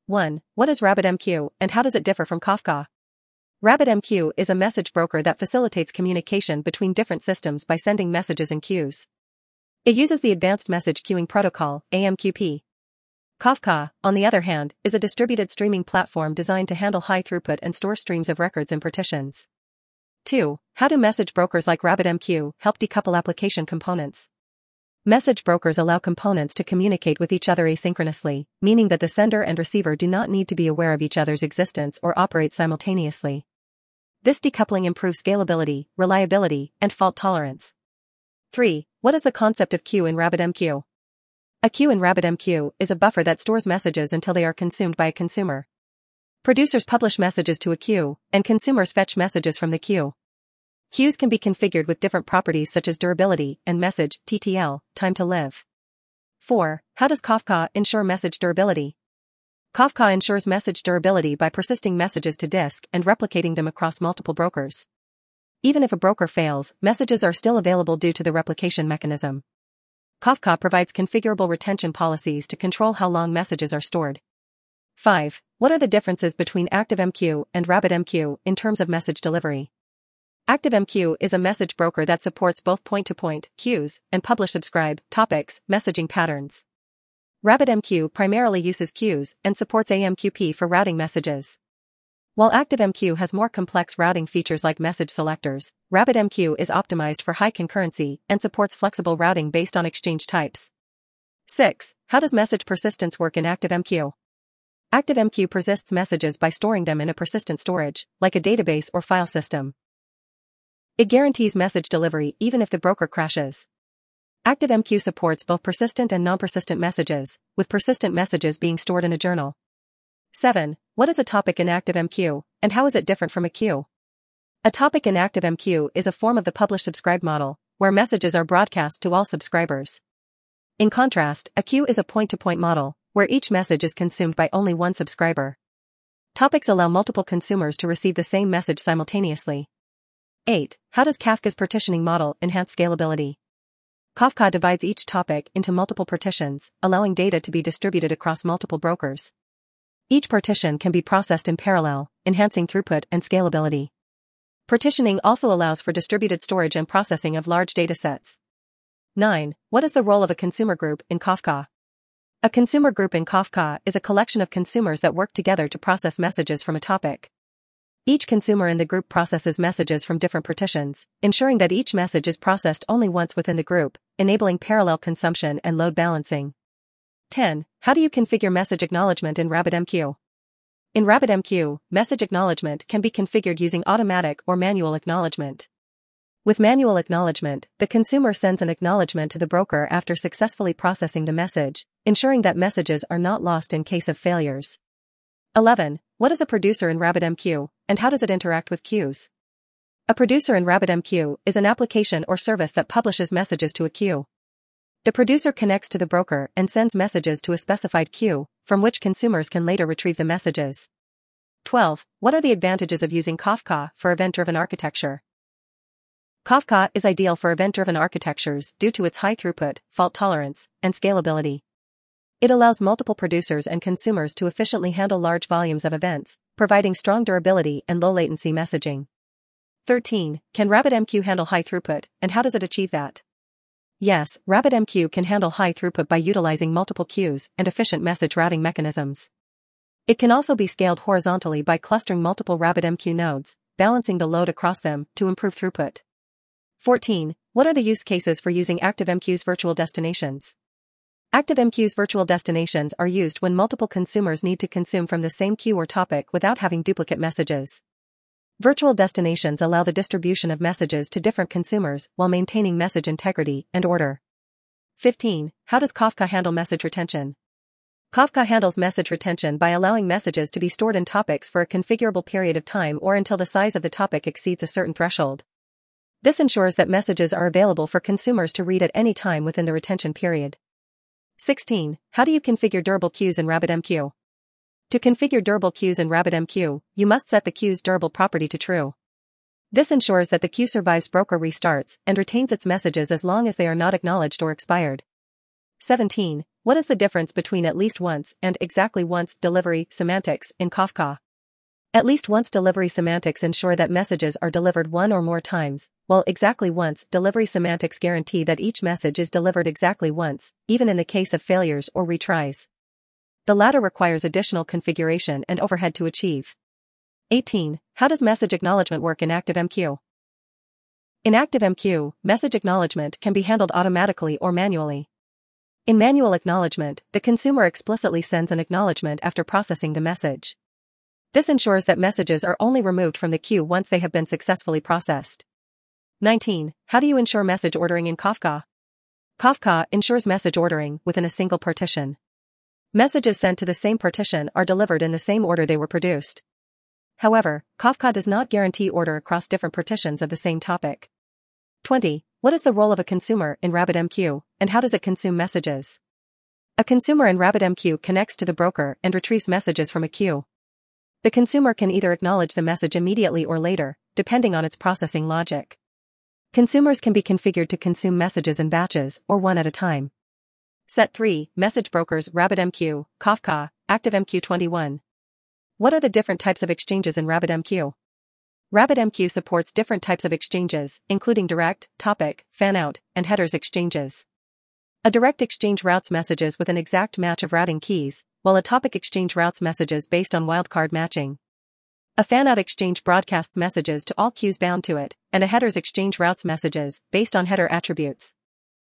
1. What is RabbitMQ, and how does it differ from Kafka? RabbitMQ is a message broker that facilitates communication between different systems by sending messages in queues. It uses the Advanced Message Queuing Protocol, AMQP. Kafka, on the other hand, is a distributed streaming platform designed to handle high throughput and store streams of records in partitions. 2. How do message brokers like RabbitMQ help decouple application components? Message brokers allow components to communicate with each other asynchronously, meaning that the sender and receiver do not need to be aware of each other's existence or operate simultaneously. This decoupling improves scalability, reliability, and fault tolerance. 3. What is the concept of queue in RabbitMQ? A queue in RabbitMQ is a buffer that stores messages until they are consumed by a consumer. Producers publish messages to a queue, and consumers fetch messages from the queue. Queues can be configured with different properties such as durability and message, TTL, time to live. 4. How does Kafka ensure message durability? Kafka ensures message durability by persisting messages to disk and replicating them across multiple brokers. Even if a broker fails, messages are still available due to the replication mechanism. Kafka provides configurable retention policies to control how long messages are stored. 5. What are the differences between ActiveMQ and RabbitMQ in terms of message delivery? ActiveMQ is a message broker that supports both point-to-point queues and publish-subscribe topics messaging patterns. RabbitMQ primarily uses queues and supports AMQP for routing messages. While ActiveMQ has more complex routing features like message selectors, RabbitMQ is optimized for high concurrency and supports flexible routing based on exchange types. 6. How does message persistence work in ActiveMQ? ActiveMQ persists messages by storing them in a persistent storage, like a database or file system. It guarantees message delivery even if the broker crashes. ActiveMQ supports both persistent and non-persistent messages, with persistent messages being stored in a journal. 7. What is a topic in ActiveMQ, and how is it different from a queue? A topic in ActiveMQ is a form of the publish-subscribe model, where messages are broadcast to all subscribers. In contrast, a queue is a point-to-point model, where each message is consumed by only one subscriber. Topics allow multiple consumers to receive the same message simultaneously. 8. How does Kafka's partitioning model enhance scalability? Kafka divides each topic into multiple partitions, allowing data to be distributed across multiple brokers. Each partition can be processed in parallel, enhancing throughput and scalability. Partitioning also allows for distributed storage and processing of large datasets. 9. What is the role of a consumer group in Kafka? A consumer group in Kafka is a collection of consumers that work together to process messages from a topic. Each consumer in the group processes messages from different partitions, ensuring that each message is processed only once within the group, enabling parallel consumption and load balancing. 10. How do you configure message acknowledgement in RabbitMQ? In RabbitMQ, message acknowledgement can be configured using automatic or manual acknowledgement. With manual acknowledgement, the consumer sends an acknowledgement to the broker after successfully processing the message, ensuring that messages are not lost in case of failures. 11. What is a producer in RabbitMQ, and how does it interact with queues? A producer in RabbitMQ is an application or service that publishes messages to a queue. The producer connects to the broker and sends messages to a specified queue, from which consumers can later retrieve the messages. 12. What are the advantages of using Kafka for event-driven architecture? Kafka is ideal for event-driven architectures due to its high throughput, fault tolerance, and scalability. It allows multiple producers and consumers to efficiently handle large volumes of events, providing strong durability and low latency messaging. 13. Can RabbitMQ handle high throughput, and how does it achieve that? Yes, RabbitMQ can handle high throughput by utilizing multiple queues and efficient message routing mechanisms. It can also be scaled horizontally by clustering multiple RabbitMQ nodes, balancing the load across them to improve throughput. 14. What are the use cases for using ActiveMQ's virtual destinations? ActiveMQ's virtual destinations are used when multiple consumers need to consume from the same queue or topic without having duplicate messages. Virtual destinations allow the distribution of messages to different consumers while maintaining message integrity and order. 15. How does Kafka handle message retention? Kafka handles message retention by allowing messages to be stored in topics for a configurable period of time or until the size of the topic exceeds a certain threshold. This ensures that messages are available for consumers to read at any time within the retention period. 16. How do you configure durable queues in RabbitMQ? To configure durable queues in RabbitMQ, you must set the queue's durable property to true. This ensures that the queue survives broker restarts and retains its messages as long as they are not acknowledged or expired. 17. What is the difference between at least once and exactly once delivery semantics in Kafka? At least once delivery semantics ensure that messages are delivered one or more times, while exactly once delivery semantics guarantee that each message is delivered exactly once, even in the case of failures or retries. The latter requires additional configuration and overhead to achieve. 18. How does message acknowledgement work in ActiveMQ? In ActiveMQ, message acknowledgement can be handled automatically or manually. In manual acknowledgement, the consumer explicitly sends an acknowledgement after processing the message. This ensures that messages are only removed from the queue once they have been successfully processed. 19. How do you ensure message ordering in Kafka? Kafka ensures message ordering within a single partition. Messages sent to the same partition are delivered in the same order they were produced. However, Kafka does not guarantee order across different partitions of the same topic. 20. What is the role of a consumer in RabbitMQ, and how does it consume messages? A consumer in RabbitMQ connects to the broker and retrieves messages from a queue. The consumer can either acknowledge the message immediately or later, depending on its processing logic. Consumers can be configured to consume messages in batches or one at a time. Set 3. Message brokers RabbitMQ, Kafka, ActiveMQ 21. What are the different types of exchanges in RabbitMQ? RabbitMQ supports different types of exchanges, including direct, topic, fanout, and headers exchanges. A direct exchange routes messages with an exact match of routing keys, while a topic exchange routes messages based on wildcard matching. A fanout exchange broadcasts messages to all queues bound to it, and a headers exchange routes messages based on header attributes.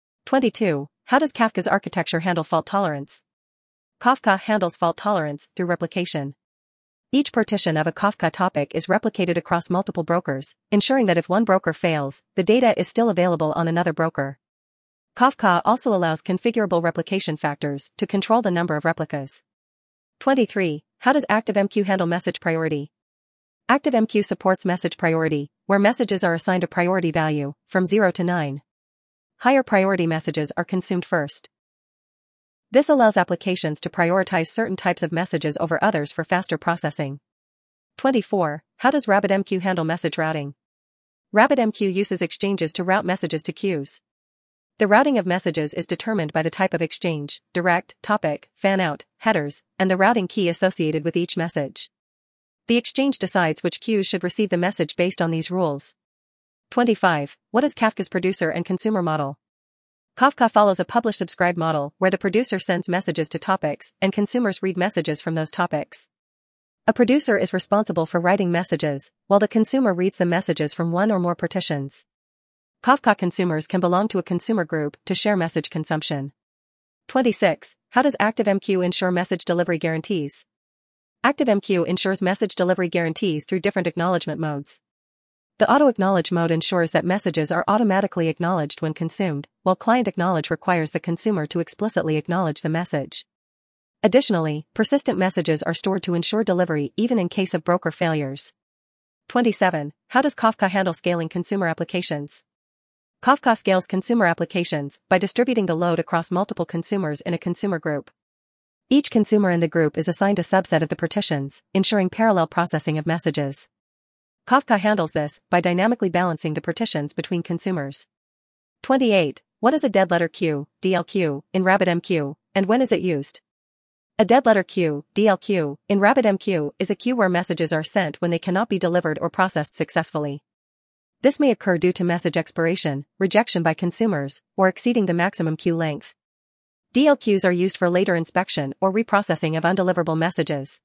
22. How does Kafka's architecture handle fault tolerance? Kafka handles fault tolerance through replication. Each partition of a Kafka topic is replicated across multiple brokers, ensuring that if one broker fails, the data is still available on another broker. Kafka also allows configurable replication factors to control the number of replicas. 23. How does ActiveMQ handle message priority? ActiveMQ supports message priority, where messages are assigned a priority value, from 0 to 9. Higher priority messages are consumed first. This allows applications to prioritize certain types of messages over others for faster processing. 24. How does RabbitMQ handle message routing? RabbitMQ uses exchanges to route messages to queues. The routing of messages is determined by the type of exchange, direct, topic, fanout, headers, and the routing key associated with each message. The exchange decides which queues should receive the message based on these rules. 25. What is Kafka's producer and consumer model? Kafka follows a publish-subscribe model where the producer sends messages to topics and consumers read messages from those topics. A producer is responsible for writing messages, while the consumer reads the messages from one or more partitions. Kafka consumers can belong to a consumer group to share message consumption. 26. How does ActiveMQ ensure message delivery guarantees? ActiveMQ ensures message delivery guarantees through different acknowledgement modes. The auto-acknowledge mode ensures that messages are automatically acknowledged when consumed, while client acknowledge requires the consumer to explicitly acknowledge the message. Additionally, persistent messages are stored to ensure delivery even in case of broker failures. 27. How does Kafka handle scaling consumer applications? Kafka scales consumer applications by distributing the load across multiple consumers in a consumer group. Each consumer in the group is assigned a subset of the partitions, ensuring parallel processing of messages. Kafka handles this by dynamically balancing the partitions between consumers. 28. What is a dead letter queue, DLQ, in RabbitMQ, and when is it used? A dead letter queue, DLQ, in RabbitMQ is a queue where messages are sent when they cannot be delivered or processed successfully. This may occur due to message expiration, rejection by consumers, or exceeding the maximum queue length. DLQs are used for later inspection or reprocessing of undeliverable messages.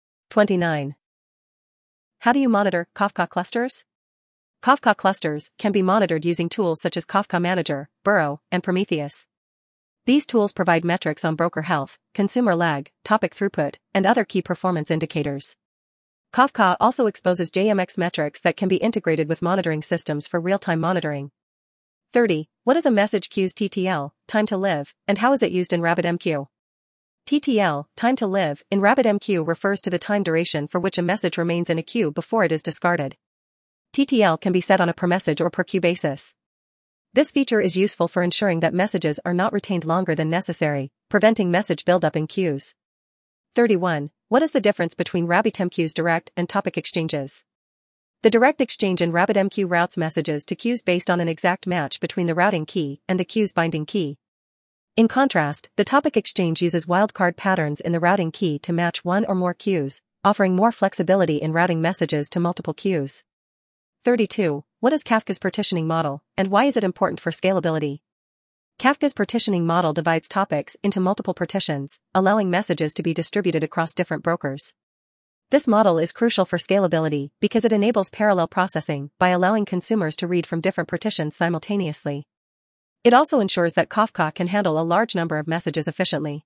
29. How do you monitor Kafka clusters? Kafka clusters can be monitored using tools such as Kafka Manager, Burrow, and Prometheus. These tools provide metrics on broker health, consumer lag, topic throughput, and other key performance indicators. Kafka also exposes JMX metrics that can be integrated with monitoring systems for real-time monitoring. 30. What is a message queue's TTL, time to live, and how is it used in RabbitMQ? TTL, time to live, in RabbitMQ refers to the time duration for which a message remains in a queue before it is discarded. TTL can be set on a per message or per queue basis. This feature is useful for ensuring that messages are not retained longer than necessary, preventing message buildup in queues. 31. What is the difference between RabbitMQ's direct and topic exchanges? The direct exchange in RabbitMQ routes messages to queues based on an exact match between the routing key and the queue's binding key. In contrast, the topic exchange uses wildcard patterns in the routing key to match one or more queues, offering more flexibility in routing messages to multiple queues. 32. What is Kafka's partitioning model, and why is it important for scalability? Kafka's partitioning model divides topics into multiple partitions, allowing messages to be distributed across different brokers. This model is crucial for scalability because it enables parallel processing by allowing consumers to read from different partitions simultaneously. It also ensures that Kafka can handle a large number of messages efficiently.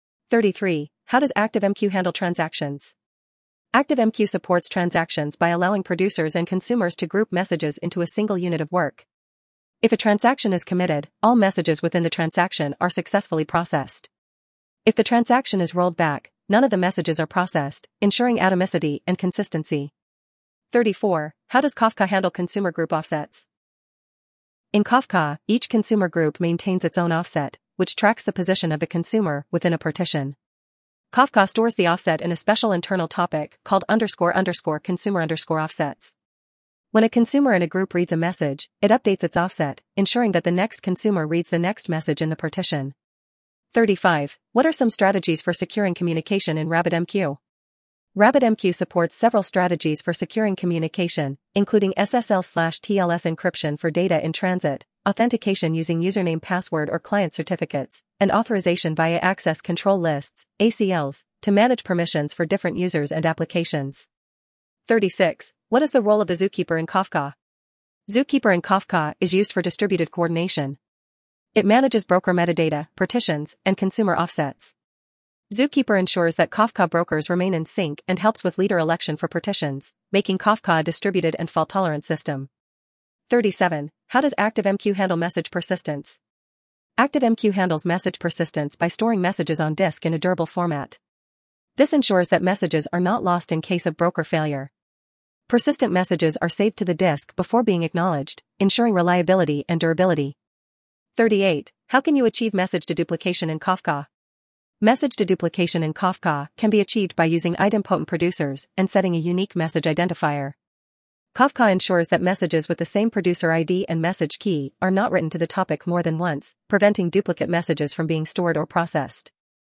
33. How does ActiveMQ handle transactions? ActiveMQ supports transactions by allowing producers and consumers to group messages into a single unit of work. If a transaction is committed, all messages within the transaction are successfully processed. If the transaction is rolled back, none of the messages are processed, ensuring atomicity and consistency. 34. How does Kafka handle consumer group offsets? In Kafka, each consumer group maintains its own offset, which tracks the position of the consumer within a partition. Kafka stores the offset in a special internal topic called __consumer_offsets. When a consumer in a group reads a message, it updates its offset, ensuring that the next consumer reads the next message in the partition. 35. What are some strategies for securing communication in RabbitMQ? RabbitMQ supports several strategies for securing communication, including SSL/TLS encryption for data in transit, authentication using username, password or client certificates, and authorization via access control lists, ACLs, to manage permissions for different users and applications. 36. What is the role of the Zookeeper in Kafka? Zookeeper in Kafka is used for distributed coordination. It manages broker metadata, partitions, and consumer offsets. Zookeeper ensures that Kafka brokers remain in sync and helps with leader election for partitions, making Kafka a distributed and fault-tolerant system. 37. How does ActiveMQ handle message persistence? ActiveMQ handles message persistence by storing messages on disk in a durable format. This ensures that messages are not lost in case of broker failure. Persistent messages are saved to the disk before being acknowledged, ensuring reliability and durability. 38. How can you achieve message deduplication in Kafka? Message deduplication in Kafka can be achieved by using idempotent producers and setting a unique message identifier. Kafka ensures that messages with the same producer ID and message key are not written to the topic more than once, preventing duplicate messages from being stored or processed.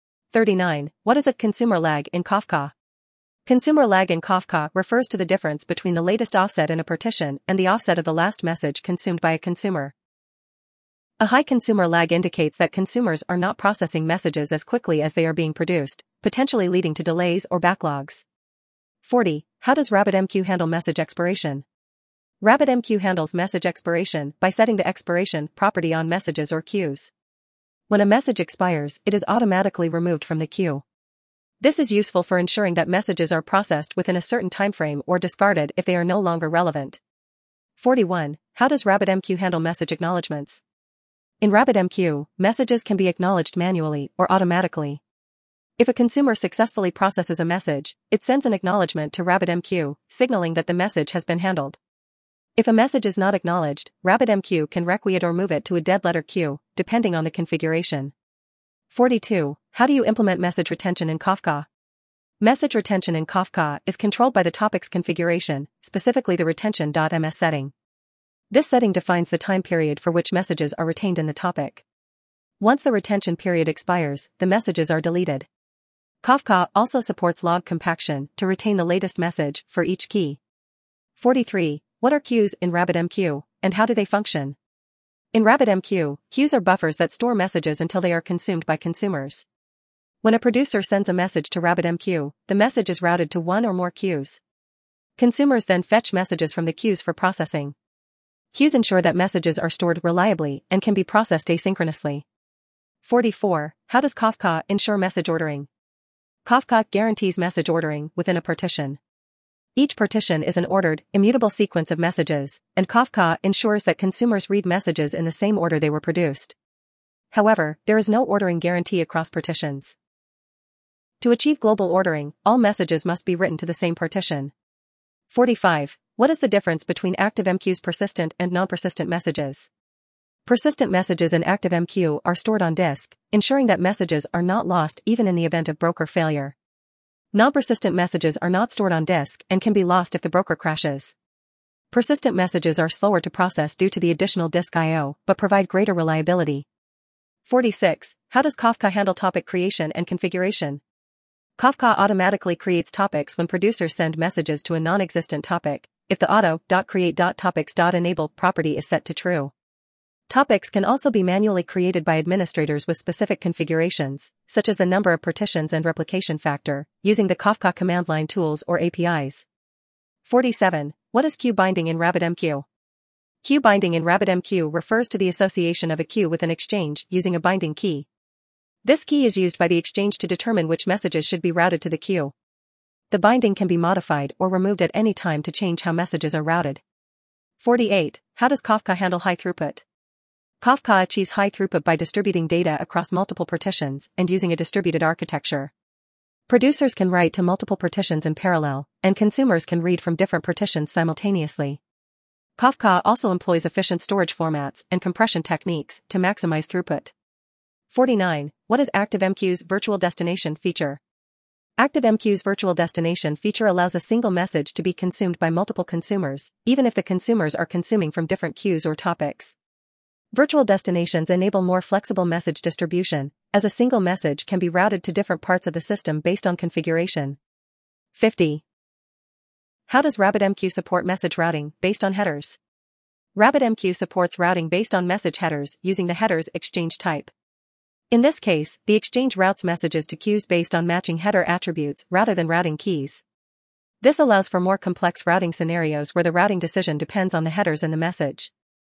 39. What is a consumer lag in Kafka? Consumer lag in Kafka refers to the difference between the latest offset in a partition and the offset of the last message consumed by a consumer. A high consumer lag indicates that consumers are not processing messages as quickly as they are being produced, potentially leading to delays or backlogs. 40. How does RabbitMQ handle message expiration? RabbitMQ handles message expiration by setting the expiration property on messages or queues. When a message expires, it is automatically removed from the queue. This is useful for ensuring that messages are processed within a certain timeframe or discarded if they are no longer relevant. 41. How does RabbitMQ handle message acknowledgements? In RabbitMQ, messages can be acknowledged manually or automatically. If a consumer successfully processes a message, it sends an acknowledgement to RabbitMQ, signaling that the message has been handled. If a message is not acknowledged, RabbitMQ can requite or move it to a dead letter queue, depending on the configuration. 42. How do you implement message retention in Kafka? Message retention in Kafka is controlled by the topic's configuration, specifically the retention.ms setting. This setting defines the time period for which messages are retained in the topic. Once the retention period expires, the messages are deleted. Kafka also supports log compaction to retain the latest message for each key. 43. What are queues in RabbitMQ, and how do they function? In RabbitMQ, queues are buffers that store messages until they are consumed by consumers. When a producer sends a message to RabbitMQ, the message is routed to one or more queues. Consumers then fetch messages from the queues for processing. Queues ensure that messages are stored reliably and can be processed asynchronously. 44. How does Kafka ensure message ordering? Kafka guarantees message ordering within a partition. Each partition is an ordered, immutable sequence of messages, and Kafka ensures that consumers read messages in the same order they were produced. However, there is no ordering guarantee across partitions. To achieve global ordering, all messages must be written to the same partition. 45. What is the difference between ActiveMQ's persistent and non-persistent messages? Persistent messages in ActiveMQ are stored on disk, ensuring that messages are not lost even in the event of broker failure. Non-persistent messages are not stored on disk and can be lost if the broker crashes. Persistent messages are slower to process due to the additional disk I/O, but provide greater reliability. 46. How does Kafka handle topic creation and configuration? Kafka automatically creates topics when producers send messages to a non-existent topic, if the auto.create.topics.enable property is set to true. Topics can also be manually created by administrators with specific configurations, such as the number of partitions and replication factor, using the Kafka command line tools or APIs. 47. What is queue binding in RabbitMQ? Queue binding in RabbitMQ refers to the association of a queue with an exchange using a binding key. This key is used by the exchange to determine which messages should be routed to the queue. The binding can be modified or removed at any time to change how messages are routed. 48. How does Kafka handle high throughput? Kafka achieves high throughput by distributing data across multiple partitions and using a distributed architecture. Producers can write to multiple partitions in parallel, and consumers can read from different partitions simultaneously. Kafka also employs efficient storage formats and compression techniques to maximize throughput. 49. What is ActiveMQ's virtual destination feature? ActiveMQ's virtual destination feature allows a single message to be consumed by multiple consumers, even if the consumers are consuming from different queues or topics. Virtual destinations enable more flexible message distribution, as a single message can be routed to different parts of the system based on configuration. 50. How does RabbitMQ support message routing based on headers? RabbitMQ supports routing based on message headers using the headers exchange type. In this case, the exchange routes messages to queues based on matching header attributes rather than routing keys. This allows for more complex routing scenarios where the routing decision depends on the headers in the message.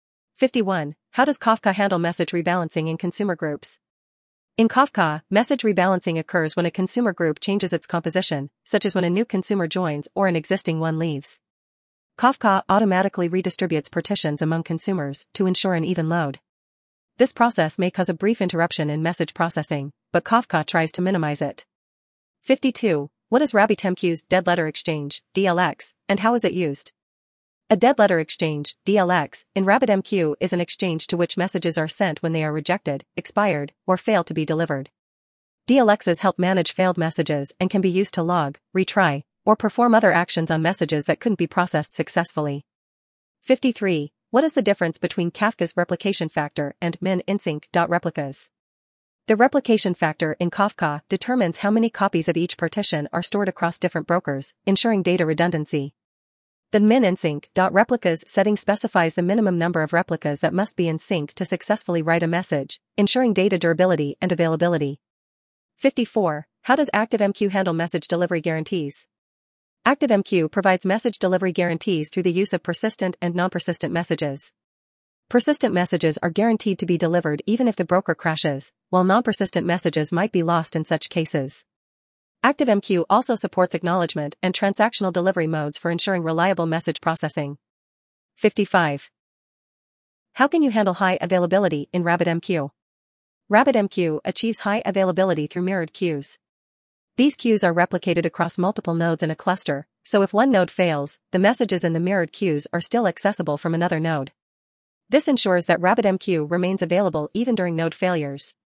51. How does Kafka handle message rebalancing in consumer groups? In Kafka, message rebalancing occurs when a consumer group changes its composition, such as when a new consumer joins or an existing one leaves. Kafka automatically redistributes partitions among consumers to ensure an even load. This process may cause a brief interruption in message processing, but Kafka tries to minimize it. 52. What is RabbitMQ's dead letter exchange, DLX, and how is it used? A dead letter exchange, DLX, in RabbitMQ is an exchange to which messages are sent when they are rejected, expired, or fail to be delivered. DLXs help manage failed messages and can be used to log, retry, or perform other actions on messages that couldn't be processed successfully. 53. What is the difference between Kafka's replication factor and min_insync.replicas? The replication factor in Kafka determines how many copies of each partition are stored across different brokers, ensuring data redundancy. The min_insync.replicas setting specifies the minimum number of replicas that must be in sync to successfully write a message, ensuring data durability and availability. 54. How does ActiveMQ handle message delivery guarantees? ActiveMQ provides message delivery guarantees through the use of persistent and non-persistent messages. Persistent messages are guaranteed to be delivered even if the broker crashes, while non-persistent messages might be lost in such cases. ActiveMQ also supports acknowledgement and transactional delivery modes for ensuring reliable message processing. 55. How can you handle high availability in RabbitMQ? RabbitMQ achieves high availability through mirrored queues. These queues are replicated across multiple nodes in a cluster, so if one node fails, the messages in the mirrored queues are still accessible from another node. This ensures that RabbitMQ remains available even during node failures.